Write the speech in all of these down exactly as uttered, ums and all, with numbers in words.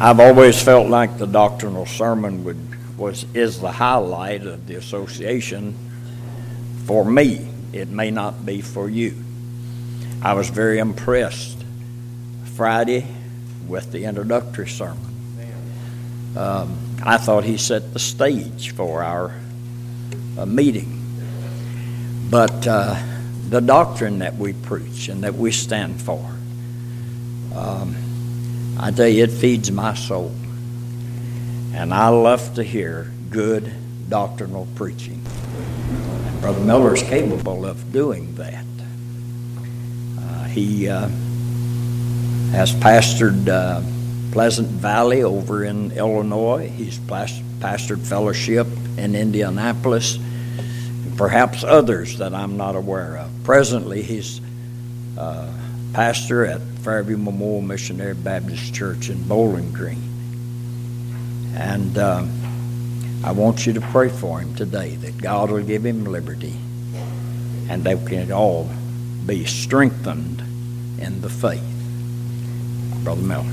I've always felt like the doctrinal sermon would, was is the highlight of the association for me. It may not be for you. I was very impressed Friday with the introductory sermon. Um, I thought he set the stage for our uh, meeting. But uh, the doctrine that we preach and that we stand for, um, I tell you, it feeds my soul. And I love to hear good doctrinal preaching. And Brother Miller is capable of doing that. Uh, he uh, has pastored uh, Pleasant Valley over in Illinois. He's pastored Fellowship in Indianapolis. Perhaps others that I'm not aware of. Presently, he's uh, pastor at Fairview Memorial Missionary Baptist Church in Bowling Green. And um, I want you to pray for him today, that God will give him liberty and they can all be strengthened in the faith. Brother Miller.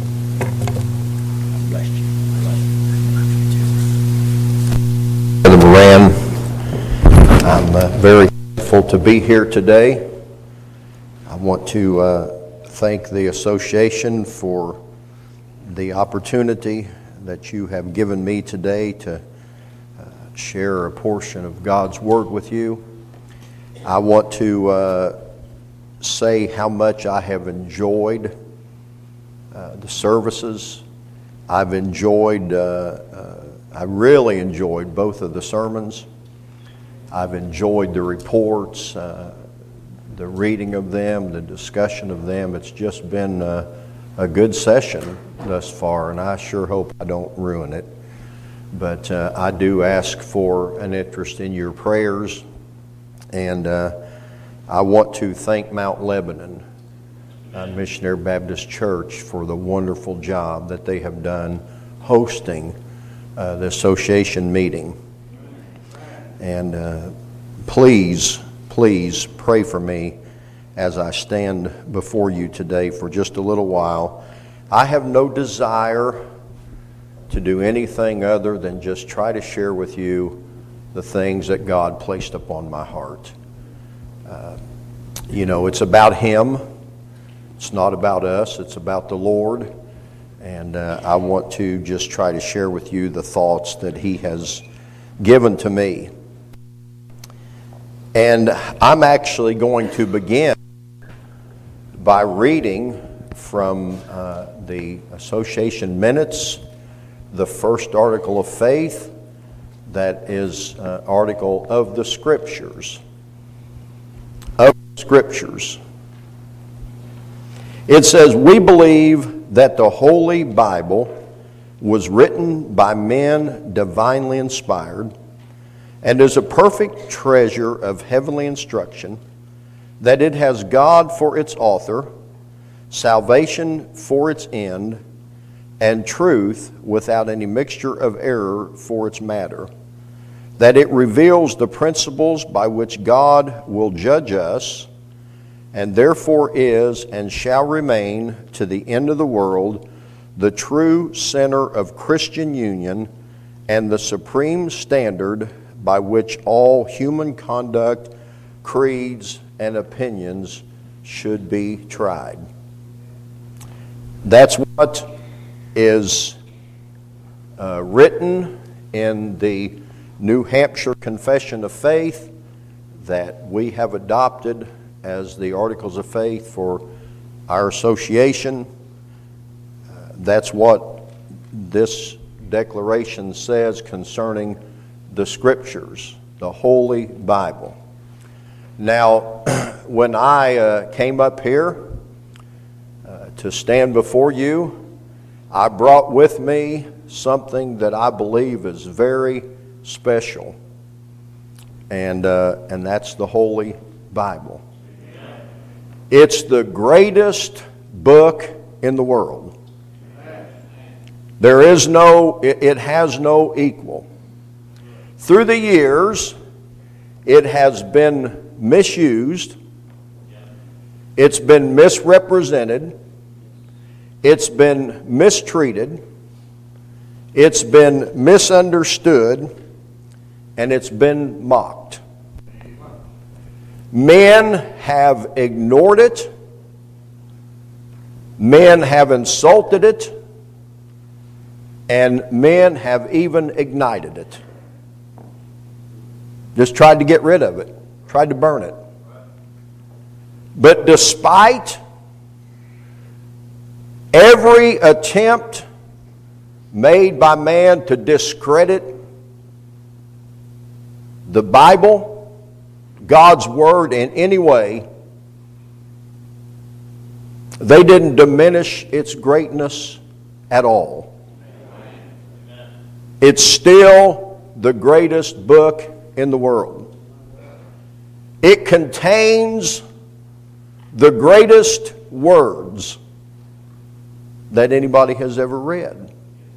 God bless you. Brother Moran, I'm uh, very thankful to be here today. I want to uh, thank the association for the opportunity that you have given me today to uh, share a portion of God's Word with you. I want to uh, say how much I have enjoyed uh, the services. I've enjoyed, uh, uh, I really enjoyed both of the sermons. I've enjoyed the reports, uh, the reading of them, the discussion of them. It's just been uh, a good session thus far, and I sure hope I don't ruin it. But uh, I do ask for an interest in your prayers, and uh, I want to thank Mount Lebanon uh, Missionary Baptist Church for the wonderful job that they have done hosting uh, the association meeting. And uh, please, please pray for me as I stand before you today for just a little while. I have no desire to do anything other than just try to share with you the things that God placed upon my heart. Uh, you know, it's about Him. It's not about us. It's about the Lord. And uh, I want to just try to share with you the thoughts that He has given to me. And I'm actually going to begin by reading from uh, the Association Minutes, the first article of faith, that is uh, article of the Scriptures. Of the Scriptures. It says, "We believe that the Holy Bible was written by men divinely inspired, and is a perfect treasure of heavenly instruction, that it has God for its author, salvation for its end, and truth without any mixture of error for its matter, that it reveals the principles by which God will judge us, and therefore is and shall remain to the end of the world the true center of Christian union and the supreme standard by which all human conduct, creeds, and opinions should be tried." That's what is uh, written in the New Hampshire Confession of Faith that we have adopted as the Articles of Faith for our association. Uh, that's what this declaration says concerning the Scriptures, the Holy Bible. Now, when I uh, came up here uh, to stand before you, I brought with me something that I believe is very special, and uh, and that's the Holy Bible. It's the greatest book in the world. There is no, it, it has no equal. Through the years, it has been misused. It's been misrepresented. it's been mistreated, it's been misunderstood, and it's been mocked. Men have ignored it. Men have insulted it. And men have even ignited it. Just tried to get rid of it. Tried to burn it. But despite every attempt made by man to discredit the Bible, God's Word in any way, they didn't diminish its greatness at all. It's still the greatest book in the world. It contains the greatest words that anybody has ever read.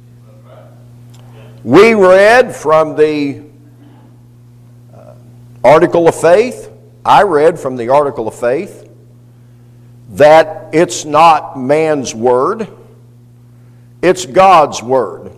We read from the uh, Article of Faith, I read from the Article of Faith, that it's not man's word, it's God's word.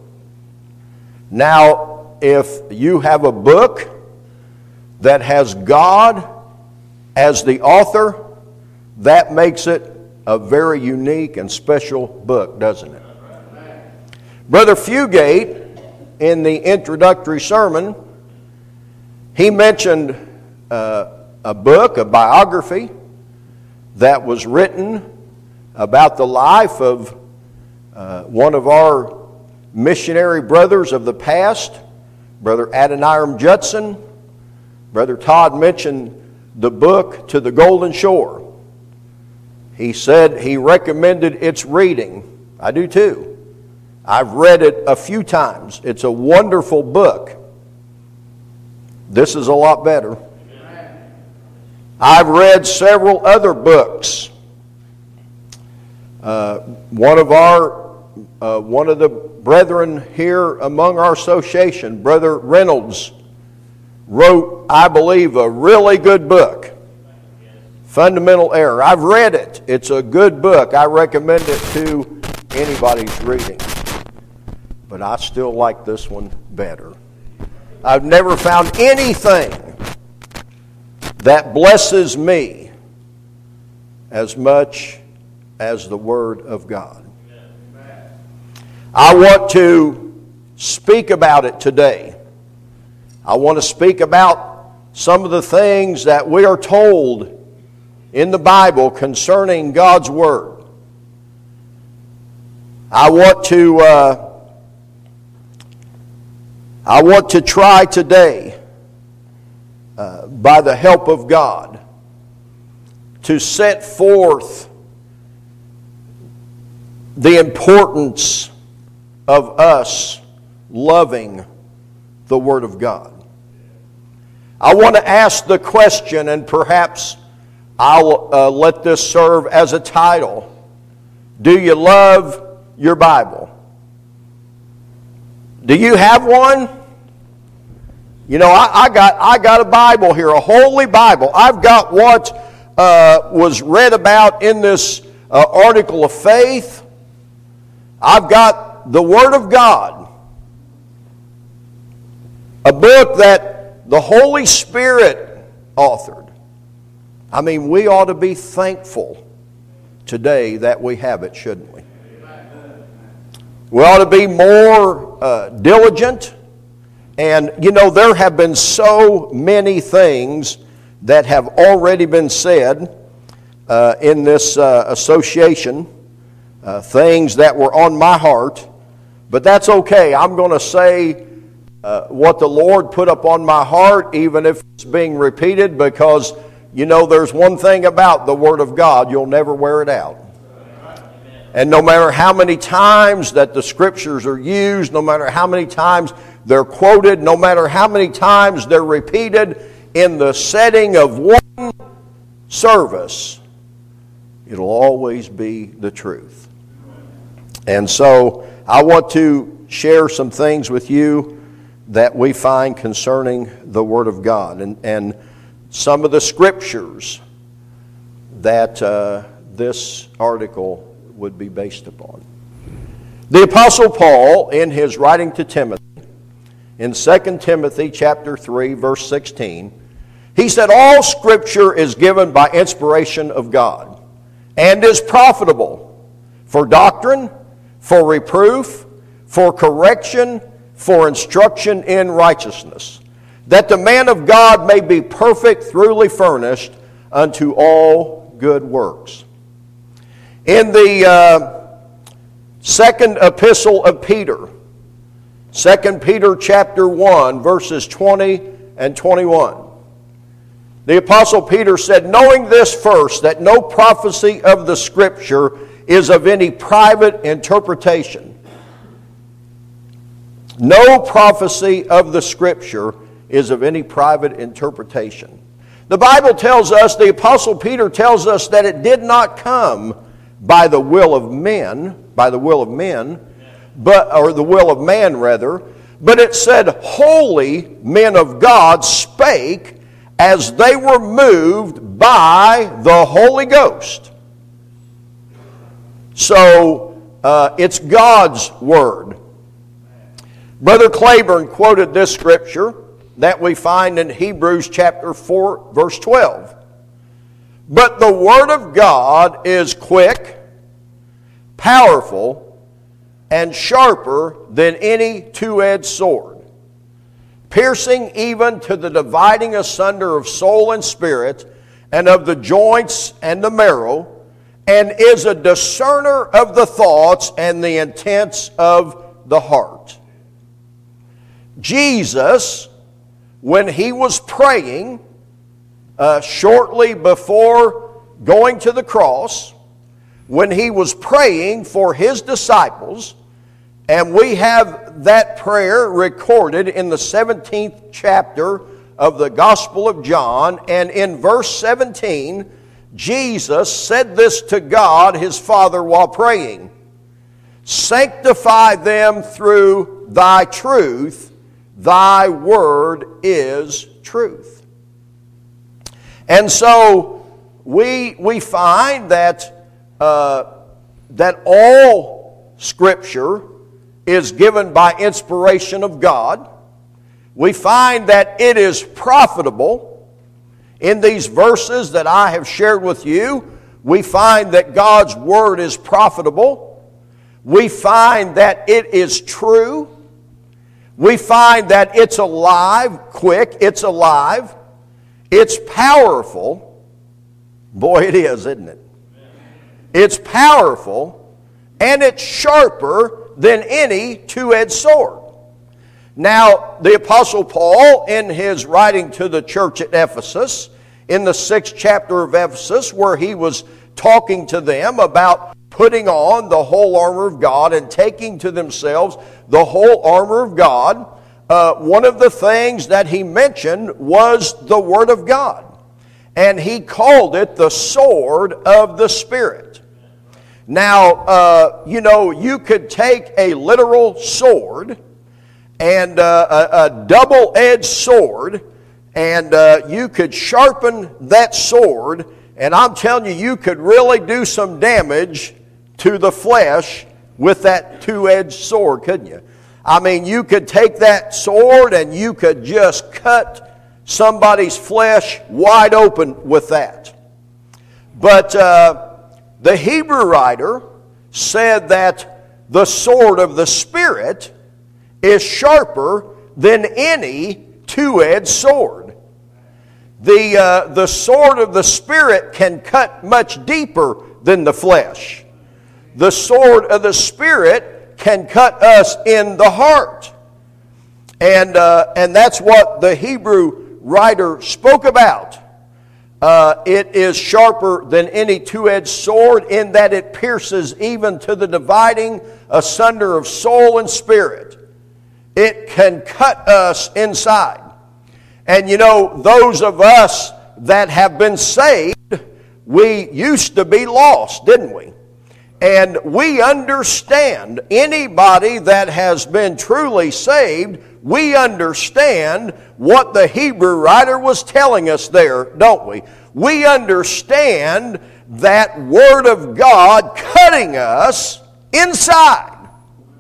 Now, if you have a book that has God as the author, that makes it a very unique and special book, doesn't it? Brother Fugate, in the introductory sermon, he mentioned uh, a book, a biography, that was written about the life of uh, one of our missionary brothers of the past, Brother Adoniram Judson. Brother Todd mentioned the book To the Golden Shore. He said he recommended its reading. I do too. I've read it a few times. It's a wonderful book. This is a lot better. I've read several other books. Uh, one of our, uh, one of the brethren here among our association, Brother Reynolds, wrote, I believe, a really good book. Fundamental Error. I've read it. It's a good book. I recommend it to anybody's reading. But I still like this one better. I've never found anything that blesses me as much as the Word of God. I want to speak about it today. I want to speak about some of the things that we are told in the Bible concerning God's Word. I want to uh, I want to try today, uh, by the help of God, to set forth the importance of us loving the Word of God. I want to ask the question, and perhaps I'll uh, let this serve as a title. Do you love your Bible? Do you have one? You know, I, I got I got a Bible here, a holy Bible. I've got what uh, was read about in this uh, article of faith. I've got the Word of God, a book that the Holy Spirit authored. I mean, we ought to be thankful today that we have it, shouldn't we? We ought to be more uh, diligent. And, you know, there have been so many things that have already been said uh, in this uh, association, uh, things that were on my heart. But that's okay. I'm going to say uh, what the Lord put up on my heart, even if it's being repeated, because, you know, there's one thing about the Word of God, you'll never wear it out. And no matter how many times that the Scriptures are used, no matter how many times they're quoted, no matter how many times they're repeated in the setting of one service, it'll always be the truth. And so I want to share some things with you that we find concerning the Word of God, and, and some of the Scriptures that uh, this article would be based upon. The Apostle Paul, in his writing to Timothy, in Second Timothy chapter three, verse sixteen, he said, all Scripture is given by inspiration of God and is profitable for doctrine, for reproof, for correction, for instruction in righteousness, that the man of God may be perfect, thoroughly furnished unto all good works. In the uh, second epistle of Peter, Second Peter chapter one, verses twenty and twenty-one, the Apostle Peter said, knowing this first, that no prophecy of the Scripture is of any private interpretation. No prophecy of the Scripture is of any private interpretation. The Bible tells us, the Apostle Peter tells us that it did not come by the will of men, by the will of men, but or the will of man rather, but it said holy men of God spake as they were moved by the Holy Ghost. So uh, it's God's word. Brother Claiborne quoted this scripture that we find in Hebrews chapter four, verse twelve. But the word of God is quick, powerful, and sharper than any two-edged sword, piercing even to the dividing asunder of soul and spirit, and of the joints and the marrow, and is a discerner of the thoughts and the intents of the heart. Jesus, when he was praying uh, shortly before going to the cross, when he was praying for his disciples, and we have that prayer recorded in the seventeenth chapter of the Gospel of John, and in verse seventeen, Jesus said this to God, his Father, while praying, sanctify them through thy truth, thy word is truth. And so we, we find that, uh, that all Scripture is given by inspiration of God. We find that it is profitable. In these verses that I have shared with you, we find that God's Word is profitable. We find that it is true. We find that it's alive, quick, it's alive, it's powerful. Boy, it is, isn't it? It's powerful, and it's sharper than any two-edged sword. Now, the Apostle Paul, in his writing to the church at Ephesus, in the sixth chapter of Ephesus, where he was talking to them about putting on the whole armor of God and taking to themselves the whole armor of God, uh, one of the things that he mentioned was the Word of God. And he called it the sword of the Spirit. Now, uh, you know, you could take a literal sword and uh, a, a double-edged sword, and uh, you could sharpen that sword, and I'm telling you, you could really do some damage to the flesh with that two-edged sword, couldn't you? I mean, you could take that sword and you could just cut somebody's flesh wide open with that. But uh, the Hebrew writer said that the sword of the Spirit is sharper than any two-edged sword. The, uh, the sword of the Spirit can cut much deeper than the flesh. The sword of the Spirit can cut us in the heart. And, uh, and that's what the Hebrew writer spoke about. Uh, it is sharper than any two-edged sword in that it pierces even to the dividing asunder of soul and spirit. It can cut us inside. And you know, those of us that have been saved, we used to be lost, didn't we? And we understand, anybody that has been truly saved, we understand what the Hebrew writer was telling us there, don't we? We understand that Word of God cutting us inside.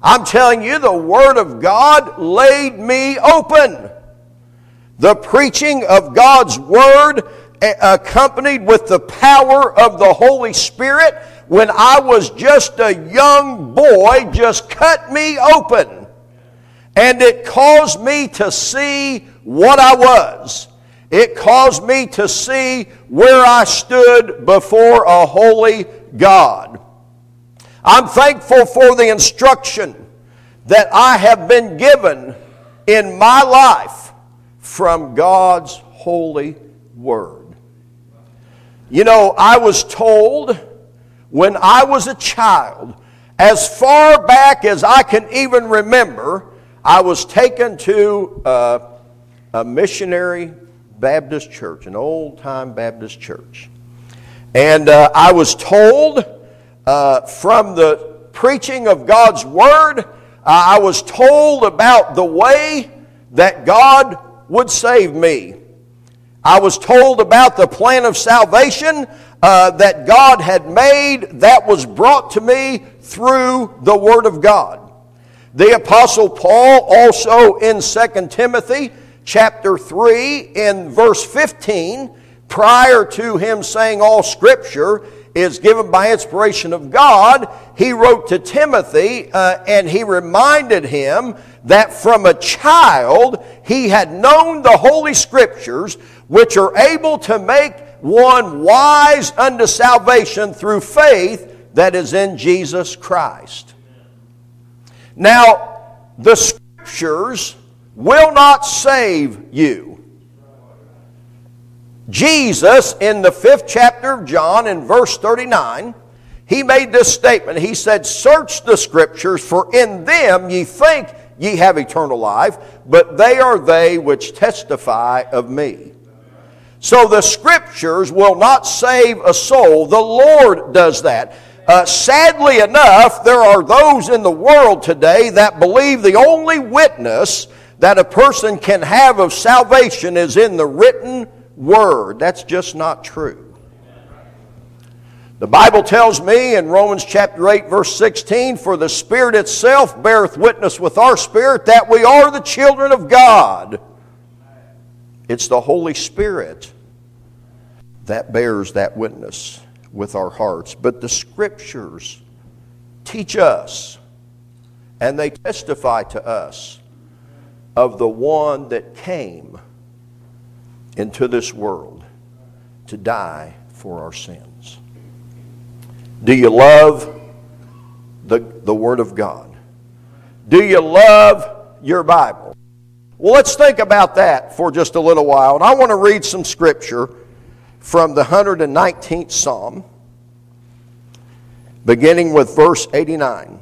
I'm telling you, the Word of God laid me open. The preaching of God's Word, accompanied with the power of the Holy Spirit, when I was just a young boy, just cut me open. And it caused me to see what I was. It caused me to see where I stood before a holy God. I'm thankful for the instruction that I have been given in my life from God's holy Word. You know, I was told when I was a child, as far back as I can even remember, I was taken to a, a missionary Baptist church, an old-time Baptist church. And uh, I was told uh, from the preaching of God's Word, uh, I was told about the way that God would save me. I was told about the plan of salvation uh, that God had made that was brought to me through the Word of God. The Apostle Paul also in Second Timothy chapter three in verse fifteen, prior to him saying all Scripture is given by inspiration of God, he wrote to Timothy uh, and he reminded him that from a child he had known the Holy Scriptures, which are able to make one wise unto salvation through faith that is in Jesus Christ. Now, the Scriptures will not save you. Jesus, in the fifth chapter of John, in verse thirty-nine, he made this statement. He said, "Search the Scriptures, for in them ye think ye have eternal life, but they are they which testify of me." So the Scriptures will not save a soul. The Lord does that. Uh, sadly enough, there are those in the world today that believe the only witness that a person can have of salvation is in the written Word. That's just not true. The Bible tells me in Romans chapter eight verse sixteen, "For the Spirit itself beareth witness with our spirit that we are the children of God." It's the Holy Spirit that bears that witness with our hearts. But the Scriptures teach us, and they testify to us of the one that came into this world to die for our sins. Do you love the, the Word of God? Do you love your Bible? Well, let's think about that for just a little while. And I want to read some Scripture from the one hundred nineteenth Psalm, beginning with verse eighty-nine.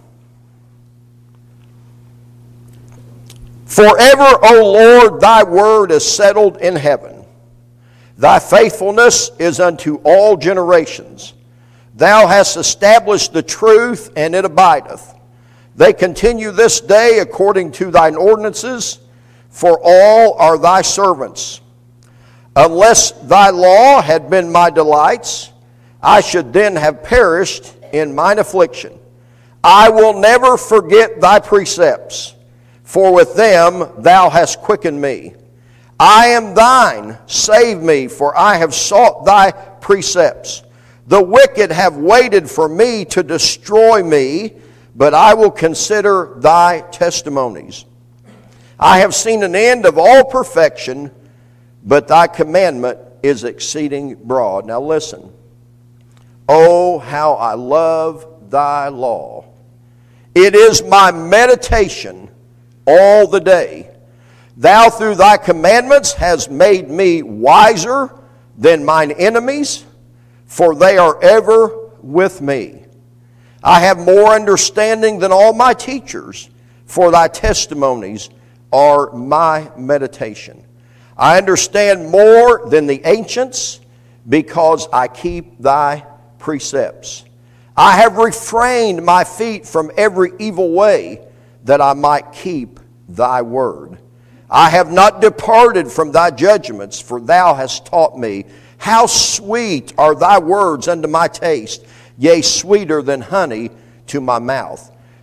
"Forever, O Lord, thy word is settled in heaven. Thy faithfulness is unto all generations. Thou hast established the truth, and it abideth. They continue this day according to thine ordinances, for all are thy servants. Unless thy law had been my delights, I should then have perished in mine affliction. I will never forget thy precepts, for with them thou hast quickened me. I am thine, save me, for I have sought thy precepts. The wicked have waited for me to destroy me, but I will consider thy testimonies. I have seen an end of all perfection, but thy commandment is exceeding broad." Now listen. "Oh, how I love thy law. It is my meditation all the day. Thou through thy commandments hast made me wiser than mine enemies, for they are ever with me. I have more understanding than all my teachers, for thy testimonies are my meditation. I understand more than the ancients, because I keep thy precepts. I have refrained my feet from every evil way, that I might keep thy word. I have not departed from thy judgments, for thou hast taught me. How sweet are thy words unto my taste, yea, sweeter than honey to my mouth.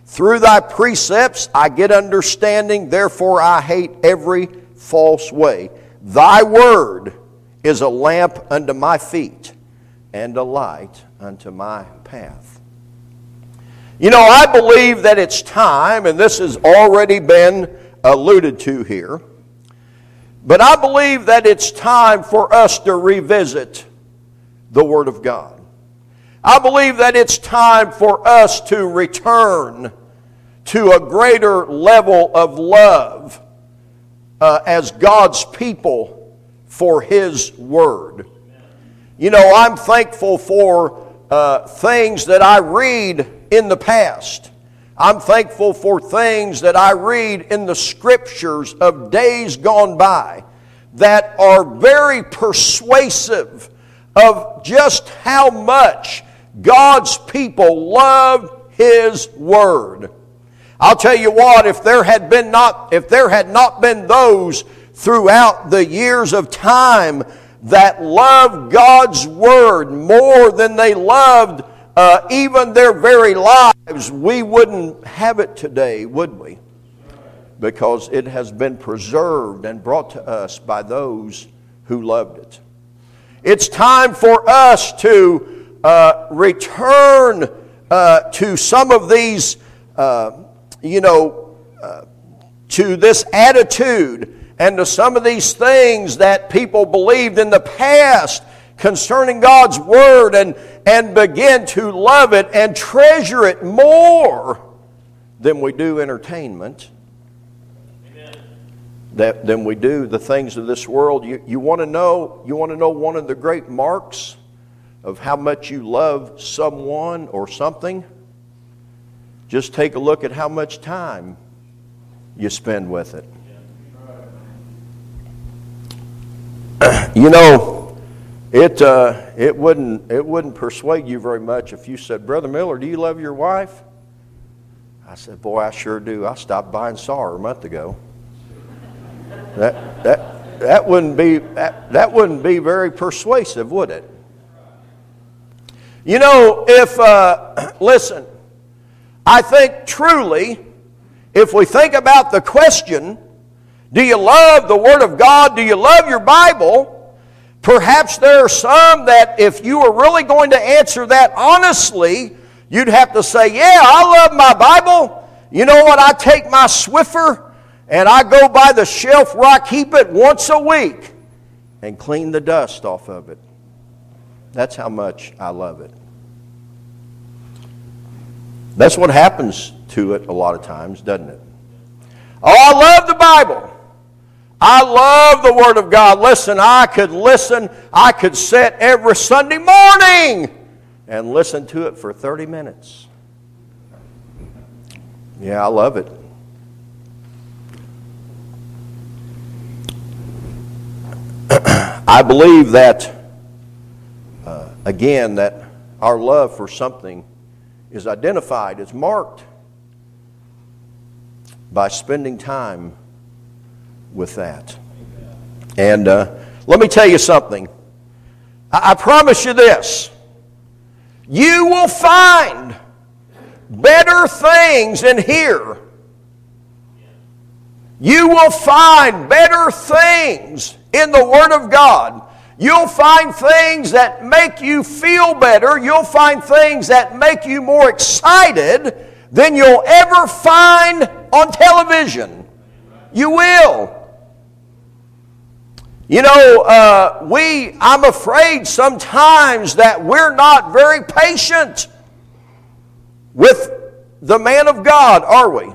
Through thy precepts I get understanding, therefore I hate every false way. Thy word is a lamp unto my feet and a light unto my path. You know, I believe that it's time, and this has already been alluded to here, but I believe that it's time for us to revisit the Word of God. I believe that it's time for us to return to a greater level of love uh, as God's people for His Word. You know, I'm thankful for uh, things that I read in the past. I'm thankful for things that I read in the Scriptures of days gone by that are very persuasive of just how much God's people loved His Word. I'll tell you what, if there had been not, if there had not been those throughout the years of time that loved God's Word more than they loved uh, even their very lives, we wouldn't have it today, would we? Because it has been preserved and brought to us by those who loved it. It's time for us to uh, return uh, to some of these uh, you know, uh, to this attitude and to some of these things that people believed in the past concerning God's Word, and, and begin to love it and treasure it more than we do entertainment, Amen. That, than we do the things of this world. You, you want to know, you want to know one of the great marks of how much you love someone or something? Just take a look at how much time you spend with it. You know, it uh, it wouldn't it wouldn't persuade you very much if you said, "Brother Miller, do you love your wife?" I said, "Boy, I sure do. I stopped by and saw her a month ago." That that that wouldn't be that, that wouldn't be very persuasive, would it? You know, if uh, listen. I think truly, if we think about the question, do you love the Word of God? Do you love your Bible? Perhaps there are some that if you were really going to answer that honestly, you'd have to say, yeah, I love my Bible. You know what? I take my Swiffer and I go by the shelf where I keep it once a week and clean the dust off of it. That's how much I love it. That's what happens to it a lot of times, doesn't it? Oh, I love the Bible. I love the Word of God. Listen, I could listen. I could sit every Sunday morning and listen to it for thirty minutes. Yeah, I love it. I believe that, uh, again, that our love for something is identified, is marked by spending time with that. And uh, let me tell you something. I, I promise you this. You will find better things in here. You will find better things in the Word of God. You'll find things that make you feel better. You'll find things that make you more excited than you'll ever find on television. You will. You know, uh, we, I'm afraid sometimes that we're not very patient with the man of God, are we?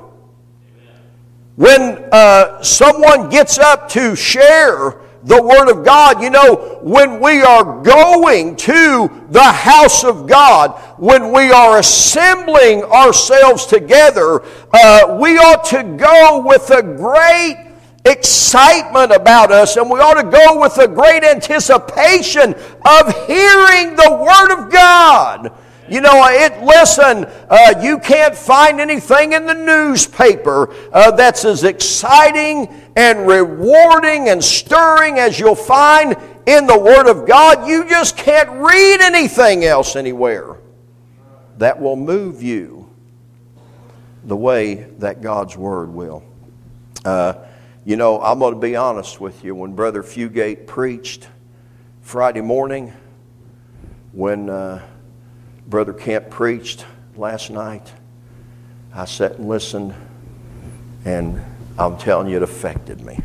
When uh, someone gets up to share the Word of God, you know, when we are going to the house of God, when we are assembling ourselves together, uh, we ought to go with a great excitement about us, and we ought to go with a great anticipation of hearing the Word of God. You know, it. Listen, uh, you can't find anything in the newspaper uh, that's as exciting and rewarding and stirring as you'll find in the Word of God. You just can't read anything else anywhere that will move you the way that God's Word will. Uh, you know, I'm going to be honest with you. When Brother Fugate preached Friday morning, when uh, Brother Kemp preached last night, I sat and listened, and I'm telling you, it affected me.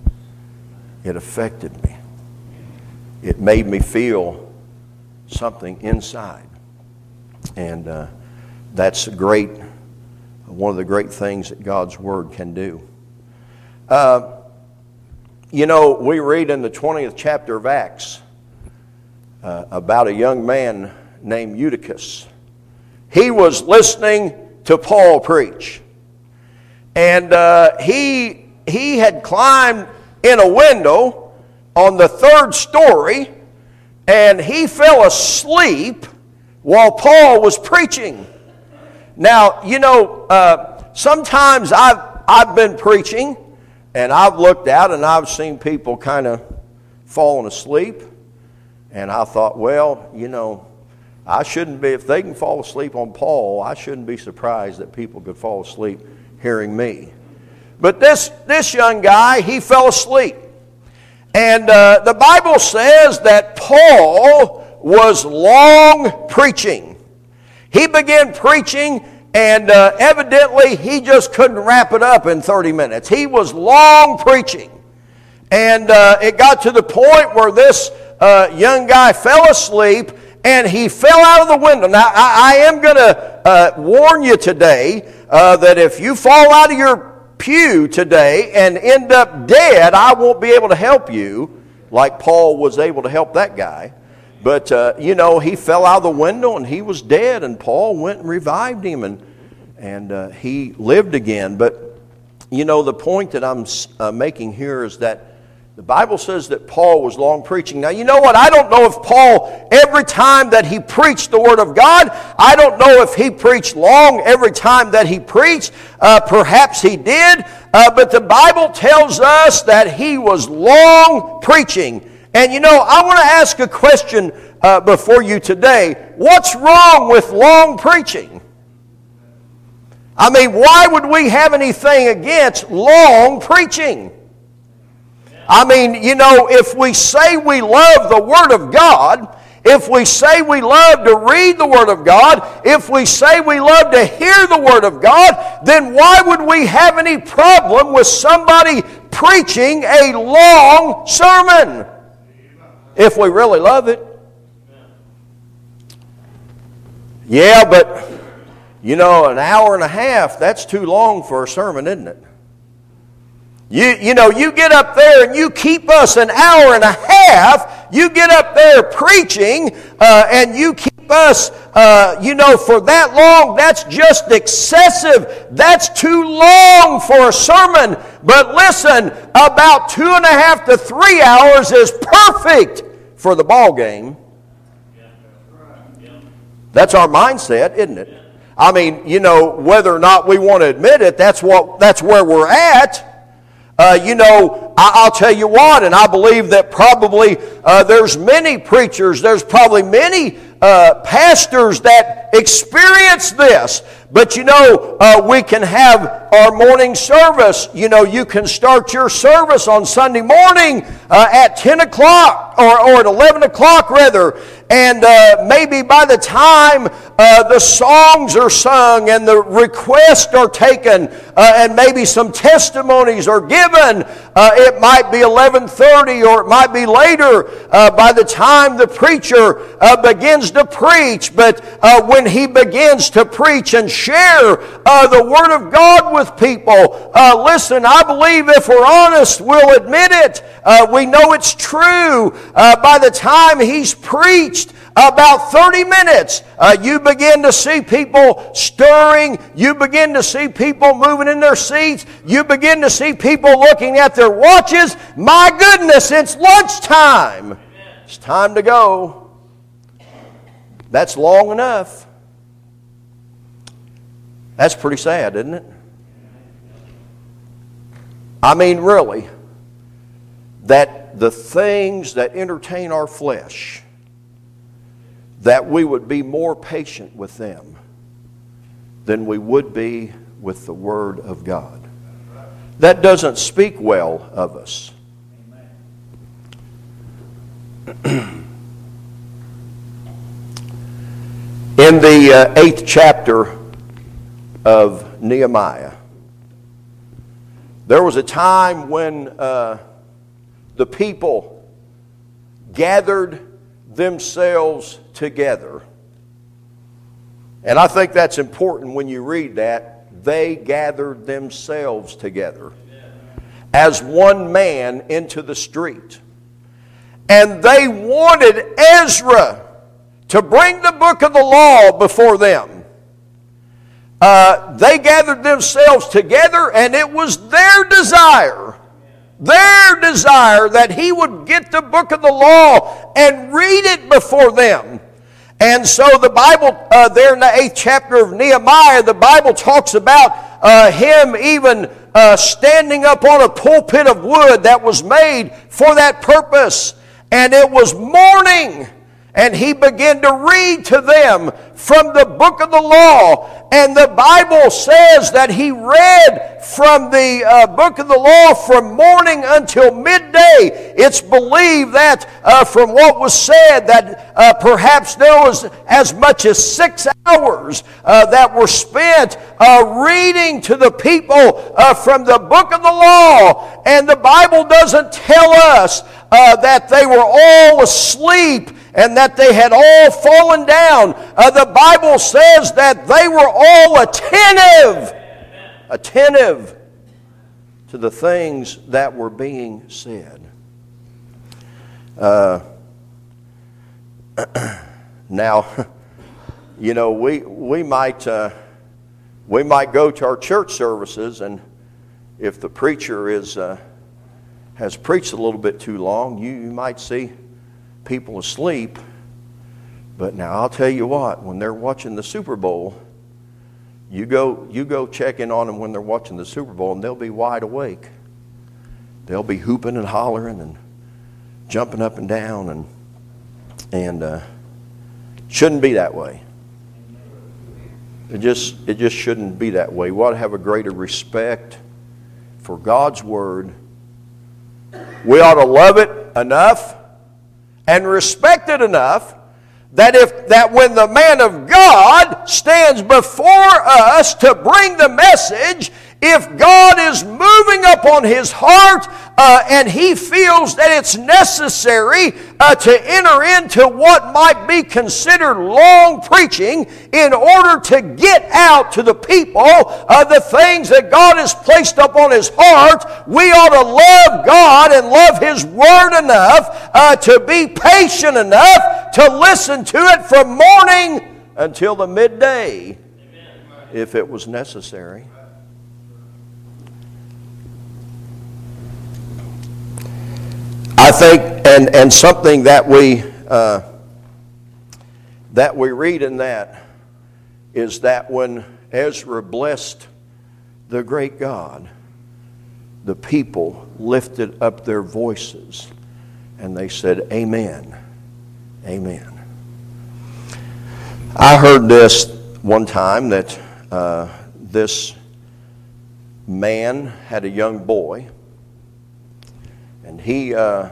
It affected me. It made me feel something inside. And uh, that's a great, one of the great things that God's Word can do. Uh, you know, we read in the twentieth chapter of Acts uh, about a young man named Eutychus. He was listening to Paul preach. And uh, he, he had climbed in a window on the third story, and he fell asleep while Paul was preaching. Now, you know, uh, sometimes I've, I've been preaching, and I've looked out and I've seen people kind of falling asleep, and I thought, well, you know, I shouldn't be, if they can fall asleep on Paul, I shouldn't be surprised that people could fall asleep hearing me. But this, this young guy, he fell asleep. And uh, the Bible says that Paul was long preaching. He began preaching, and uh, evidently he just couldn't wrap it up in thirty minutes. He was long preaching. And uh, it got to the point where this uh, young guy fell asleep, and he fell out of the window. Now, I, I am going to uh, warn you today uh, that if you fall out of your pew today and end up dead, I won't be able to help you like Paul was able to help that guy. But, uh, you know, he fell out of the window and he was dead, and Paul went and revived him, and, and uh, he lived again. But, you know, the point that I'm uh, making here is that the Bible says that Paul was long preaching. Now, you know what? I don't know if Paul, every time that he preached the Word of God, I don't know if he preached long every time that he preached. Uh, perhaps he did. Uh, but the Bible tells us that he was long preaching. And, you know, I want to ask a question uh, before you today. What's wrong with long preaching? I mean, why would we have anything against long preaching? I mean, you know, if we say we love the Word of God, if we say we love to read the Word of God, if we say we love to hear the Word of God, then why would we have any problem with somebody preaching a long sermon if we really love it? Yeah, but, you know, an hour and a half, that's too long for a sermon, isn't it? You, you know, you get up there and you keep us an hour and a half. You get up there preaching uh, and you keep us, uh, you know, for that long. That's just excessive. That's too long for a sermon. But listen, about two and a half to three hours is perfect for the ball game. That's our mindset, isn't it? I mean, you know, whether or not we want to admit it, that's what that's where we're at. Uh, you know, I, I'll tell you what, and I believe that probably uh, there's many preachers, there's probably many uh, pastors that experience this. But you know, uh, we can have our morning service. You know, you can start your service on Sunday morning uh, at ten o'clock or, or at eleven o'clock rather. And uh, maybe by the time uh, the songs are sung and the requests are taken uh, and maybe some testimonies are given, uh, it might be eleven thirty or it might be later uh, by the time the preacher uh, begins to preach. But uh, when he begins to preach and share uh, the Word of God with people, uh, listen, I believe if we're honest, we'll admit it. Uh, we know it's true. Uh, by the time he's preached about thirty minutes, uh, you begin to see people stirring. You begin to see people moving in their seats. You begin to see people looking at their watches. My goodness, it's lunchtime. It's time to go. That's long enough. That's pretty sad, isn't it? I mean, really, that the things that entertain our flesh, that we would be more patient with them than we would be with the Word of God. That doesn't speak well of us. In the uh, eighth chapter of Nehemiah, there was a time when uh, the people gathered themselves together. And I think that's important when you read that. They gathered themselves together as one man into the street. And they wanted Ezra to bring the book of the law before them. Uh, they gathered themselves together, and it was their desire, their desire that he would get the book of the law and read it before them. And so the Bible, uh, there in the eighth chapter of Nehemiah, the Bible talks about uh, him even uh, standing up on a pulpit of wood that was made for that purpose. And it was morning. And he began to read to them from the book of the law. And the Bible says that he read from the uh, book of the law from morning until midday. It's believed that uh, from what was said that uh, perhaps there was as much as six hours uh, that were spent uh, reading to the people uh, from the book of the law. And the Bible doesn't tell us uh, that they were all asleep and that they had all fallen down. Uh, the Bible says that they were all attentive, attentive to the things that were being said. Uh, now, you know, we we might uh, we might go to our church services, and if the preacher is uh, has preached a little bit too long, you, you might see people asleep. But now I'll tell you what, when they're watching the Super Bowl, you go you go check in on them when they're watching the Super Bowl, and they'll be wide awake. They'll be hooping and hollering and jumping up and down, and and uh, shouldn't be that way. It just it just shouldn't be that way. We ought to have a greater respect for God's Word. We ought to love it enough and respect it enough that if that when the man of God stands before us to bring the message, if God is moving upon his heart uh, and he feels that it's necessary uh, to enter into what might be considered long preaching in order to get out to the people uh, the things that God has placed upon his heart, we ought to love God and love his word enough uh, to be patient enough to listen to it from morning until the midday, if it was necessary. I think, and, and something that we uh, that we read in that is that when Ezra blessed the great God, the people lifted up their voices and they said, "Amen, amen." I heard this one time that uh, this man had a young boy. And he uh,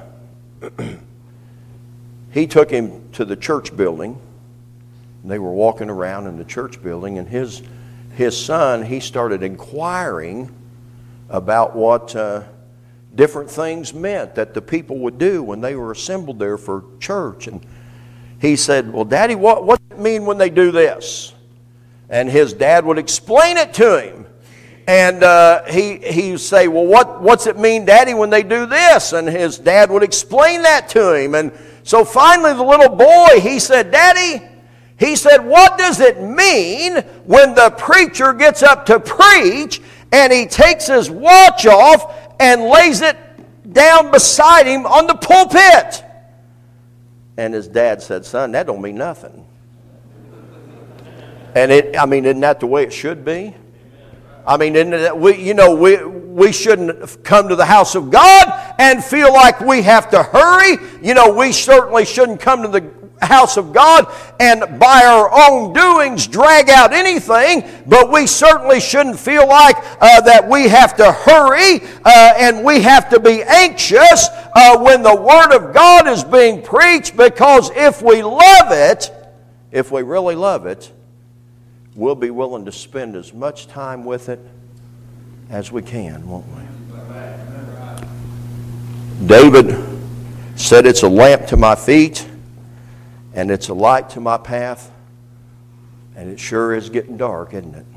he took him to the church building. They were walking around in the church building, and his his son, he started inquiring about what uh, different things meant that the people would do when they were assembled there for church. And he said, "Well, Daddy, what what does it mean when they do this?" And his dad would explain it to him. And uh, he he would say, "Well, what, what's it mean, Daddy, when they do this?" And his dad would explain that to him. And so finally the little boy, he said, "Daddy," he said, "what does it mean when the preacher gets up to preach and he takes his watch off and lays it down beside him on the pulpit?" And his dad said, "Son, that don't mean nothing." And it, I mean, isn't that the way it should be? I mean, isn't it, we, you know, we we shouldn't come to the house of God and feel like we have to hurry. You know, we certainly shouldn't come to the house of God and by our own doings drag out anything, but we certainly shouldn't feel like uh, that we have to hurry uh, and we have to be anxious uh, when the Word of God is being preached, because if we love it, if we really love it, we'll be willing to spend as much time with it as we can, won't we? David said, "It's a lamp to my feet and it's a light to my path." And it sure is getting dark, isn't it?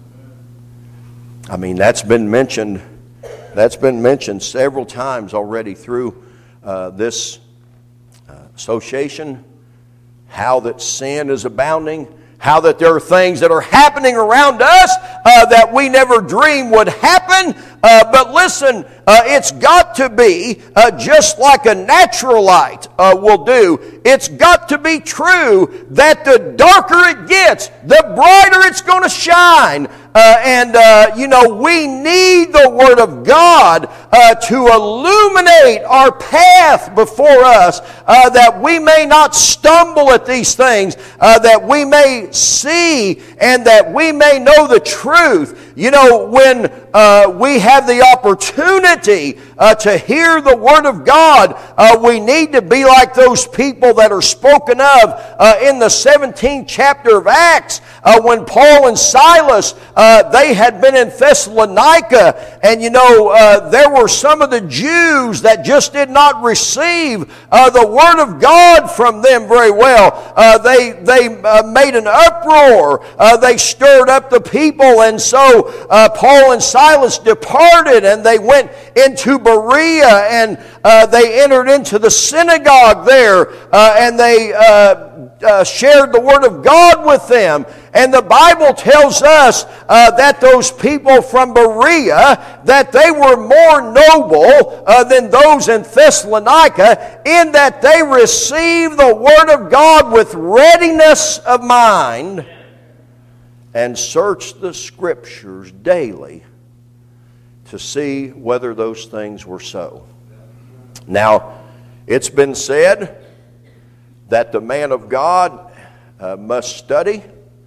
I mean, that's been mentioned that's been mentioned several times already through uh, this uh, association, how that sin is abounding, how that there are things that are happening around us uh, that we never dreamed would happen. Uh, but listen, uh, it's got to be uh, just like a natural light uh, will do. It's got to be true that the darker it gets, the brighter it's going to shine. Uh, and, uh, you know, we need the Word of God uh, to illuminate our path before us, uh, that we may not stumble at these things, uh, that we may see and that we may know the truth. You know, when uh, we have the opportunity uh, to hear the Word of God, uh, we need to be like those people that are spoken of uh, in the seventeenth chapter of Acts, uh, when Paul and Silas, uh, they had been in Thessalonica, and you know, uh, there were some of the Jews that just did not receive uh, the Word of God from them very well. Uh, they they uh, made an uproar. Uh, they stirred up the people, and so uh, Paul and Silas departed, and they went into Berea, and uh, they entered into the synagogue there, uh, and they uh, uh, shared the Word of God with them. And the Bible tells us uh, that those people from Berea, that they were more noble uh, than those in Thessalonica, in that they received the Word of God with readiness of mind and searched the Scriptures daily to see whether those things were so. Now, it's been said that the man of God uh, must study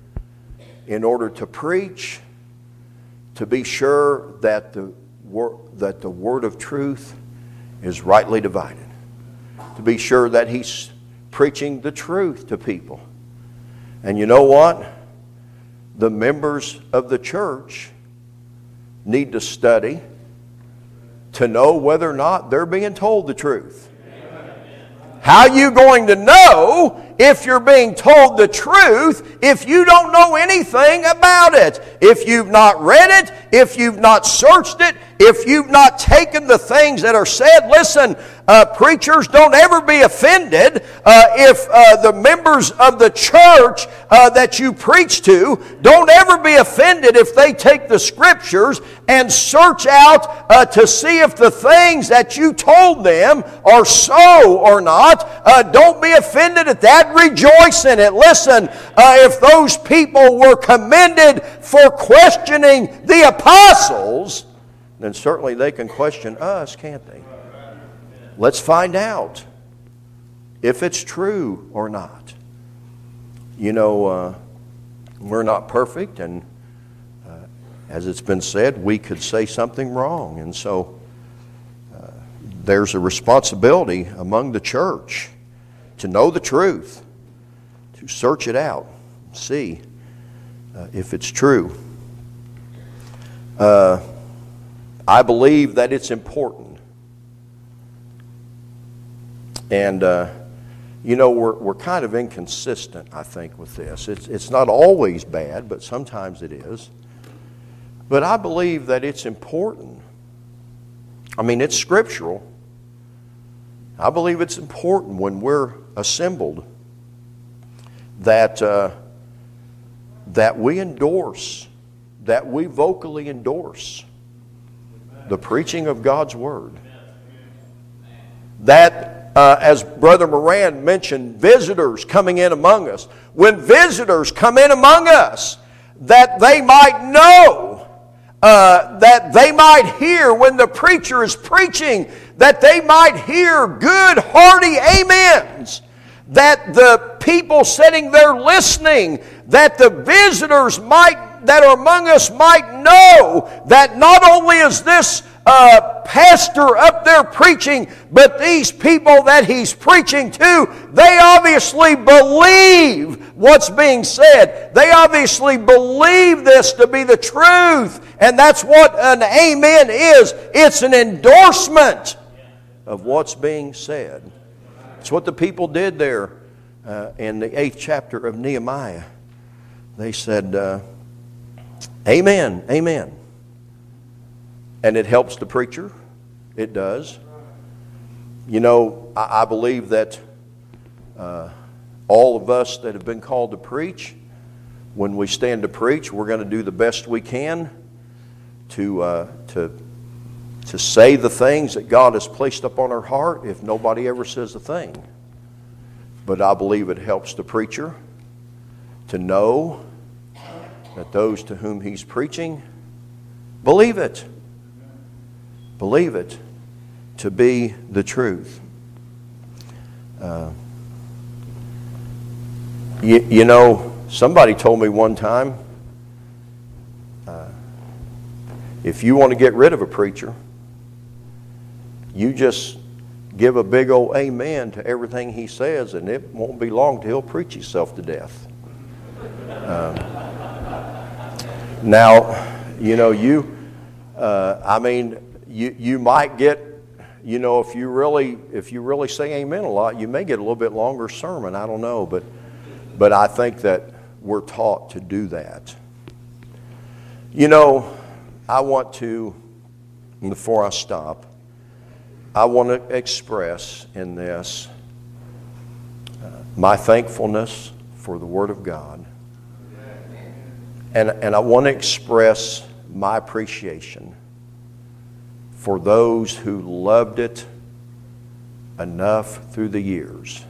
in order to preach, to be sure that the wor- that the word of truth is rightly divided, to be sure that he's preaching the truth to people. And you know what? The members of the church need to study to know whether or not they're being told the truth. How are you going to know if you're being told the truth if you don't know anything about it? If you've not read it, if you've not searched it, if you've not taken the things that are said. Listen, uh, preachers, don't ever be offended uh, if uh, the members of the church uh, that you preach to, don't ever be offended if they take the Scriptures and search out uh, to see if the things that you told them are so or not. Uh, don't be offended at that. Rejoice in it. Listen, uh, if those people were commended for questioning the apostles, then certainly they can question us, can't they? Let's find out if it's true or not. You know, uh, we're not perfect, and uh, as it's been said, we could say something wrong. And so uh, there's a responsibility among the church to know the truth, to search it out, see uh, if it's true. Uh, I believe that it's important. And, uh, you know, we're, we're kind of inconsistent, I think, with this. It's, it's not always bad, but sometimes it is. But I believe that it's important. I mean, it's scriptural. I believe it's important when we're assembled that, uh, that we endorse, that we vocally endorse the preaching of God's Word. That, uh, as Brother Moran mentioned, visitors coming in among us. When visitors come in among us, that they might know, uh, that they might hear when the preacher is preaching, that they might hear good, hearty amens. that the people sitting there listening, that the visitors might, that are among us might know that not only is this uh, pastor up there preaching, but these people that he's preaching to, they obviously believe what's being said. They obviously believe this to be the truth. And that's what an amen is. It's an endorsement of what's being said. It's what the people did there uh, in the eighth chapter of Nehemiah. They said, uh, amen, amen. And it helps the preacher. It does. You know, I, I believe that uh, all of us that have been called to preach, when we stand to preach, we're going to do the best we can to uh, to to say the things that God has placed upon our heart if nobody ever says a thing. But I believe it helps the preacher to know that those to whom he's preaching believe it. Believe it to be the truth. Uh, you, you know, somebody told me one time, uh, if you want to get rid of a preacher, you just give a big old amen to everything he says, and it won't be long till he'll preach himself to death. Uh, now, you know, you, uh, I mean, you you might get, you know, if you really if you really say amen a lot, you may get a little bit longer sermon. I don't know, but but I think that we're taught to do that. You know, I want to, before I stop, I want to express in this uh, my thankfulness for the Word of God. And, and I want to express my appreciation for those who loved it enough through the years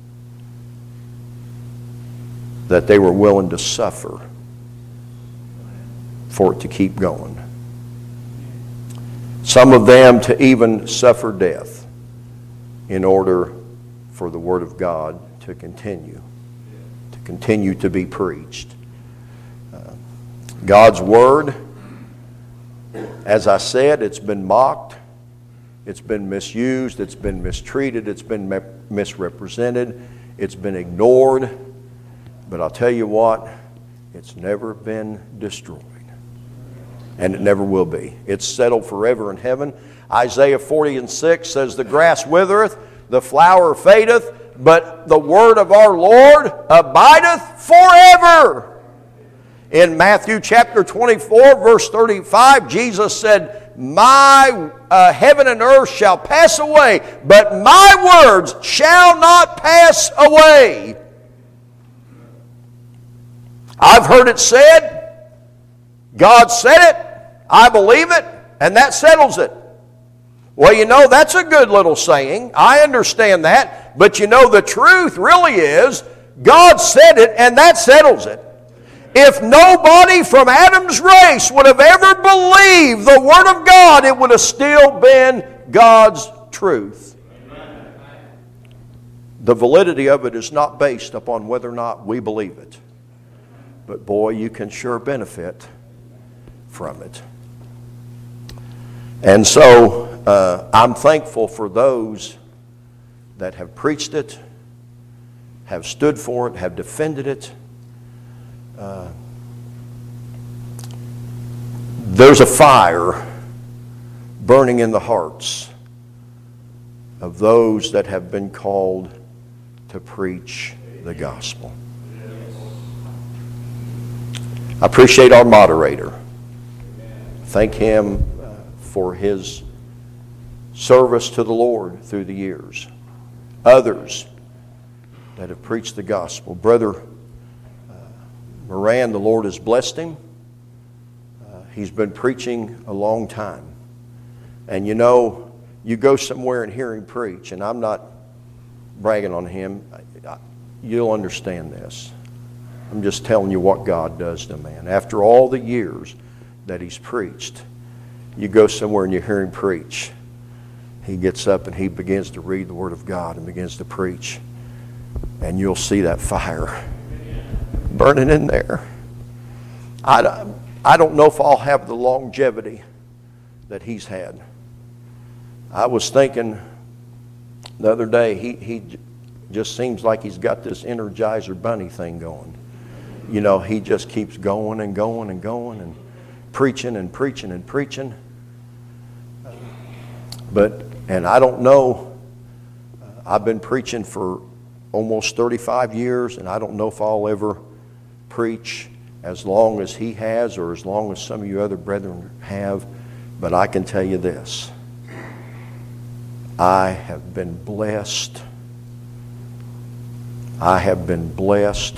that they were willing to suffer for it to keep going. Some of them to even suffer death in order for the Word of God to continue, to continue to be preached. Uh, God's Word, as I said, it's been mocked, it's been misused, it's been mistreated, it's been me- misrepresented, it's been ignored. But I'll tell you what, it's never been destroyed. And it never will be. It's settled forever in heaven. Isaiah forty and six says, the grass withereth, the flower fadeth, but the word of our Lord abideth forever. In Matthew chapter twenty-four, verse thirty-five, Jesus said, My uh, heaven and earth shall pass away, but my words shall not pass away. I've heard it said, God said it, I believe it, and that settles it. Well, you know, that's a good little saying. I understand that. But you know, the truth really is, God said it, and that settles it. If nobody from Adam's race would have ever believed the Word of God, it would have still been God's truth. The validity of it is not based upon whether or not we believe it. But boy, you can sure benefit from it. And so uh, I'm thankful for those that have preached it, have stood for it, have defended it. Uh, there's a fire burning in the hearts of those that have been called to preach the gospel. I appreciate our moderator. Thank him uh, for his service to the Lord through the years. Others that have preached the gospel. Brother uh, Moran, the Lord has blessed him. Uh, he's been preaching a long time. And you know, you go somewhere and hear him preach, and I'm not bragging on him. I, I, you'll understand this. I'm just telling you what God does to a man. After all the years that he's preached, you go somewhere and you hear him preach. He gets up and he begins to read the Word of God and begins to preach. and you'll see that fire burning in there. I, I don't know if I'll have the longevity that he's had. I was thinking the other day, he, he just seems like he's got this Energizer Bunny thing going. You know, he just keeps going and going and going and preaching and preaching and preaching. But, and I don't know, I've been preaching for almost thirty-five years, and I don't know if I'll ever preach as long as he has or as long as some of you other brethren have. But I can tell you this. I have been blessed. I have been blessed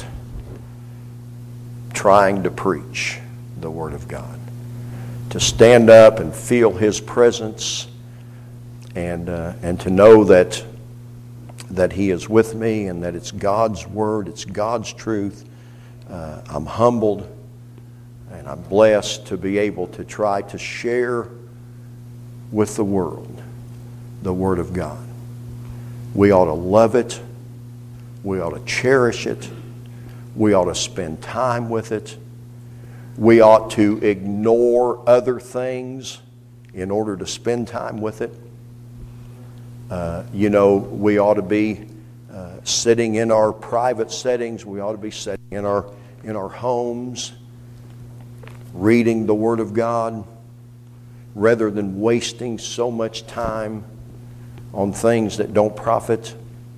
trying to preach the Word of God. To stand up and feel His presence and uh, and to know that that He is with me and that it's God's Word, it's God's truth. Uh, I'm humbled and I'm blessed to be able to try to share with the world the Word of God. We ought to love it. We ought to cherish it. We ought to spend time with it. We ought to ignore other things in order to spend time with it. Uh, you know, we ought to be uh, sitting in our private settings. We ought to be sitting in our in our homes, reading the Word of God, rather than wasting so much time on things that don't profit.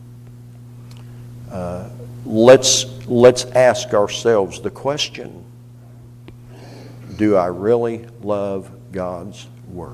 Uh, let's let's ask ourselves the question: do I really love God's Word?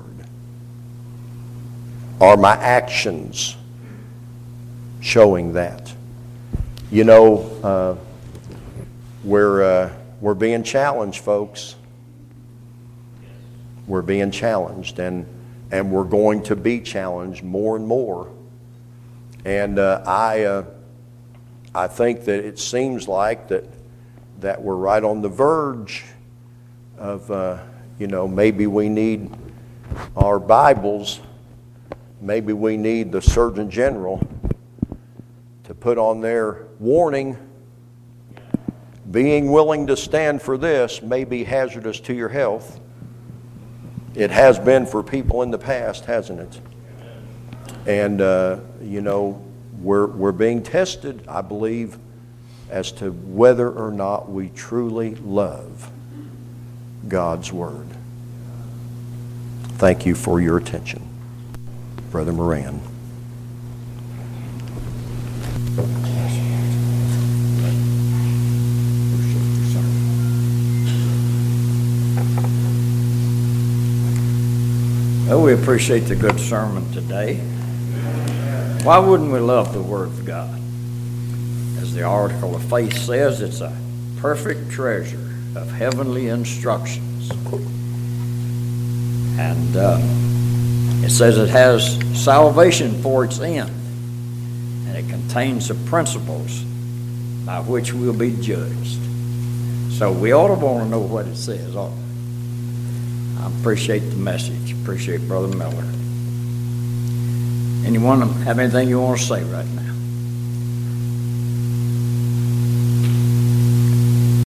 Are my actions showing that? You know, uh, we're uh, we're being challenged, folks. We're being challenged, and and we're going to be challenged more and more. And uh, I uh, I think that it seems like that that we're right on the verge of uh, you know, maybe we need our Bibles. Maybe we need the Surgeon General to put on their warning, being willing to stand for this may be hazardous to your health. It has been for people in the past, hasn't it? And, uh, you know, we're, we're being tested, I believe, as to whether or not we truly love God's Word. Thank you for your attention. Brother Moran. Well, we appreciate the good sermon today. Why wouldn't we love the Word of God? As the article of faith says, it's a perfect treasure of heavenly instructions. And uh, it says it has salvation for its end, and it contains the principles by which we'll be judged. So we ought to want to know what it says, ought we? I appreciate the message. Appreciate Brother Miller. Anyone have anything you want to say right now?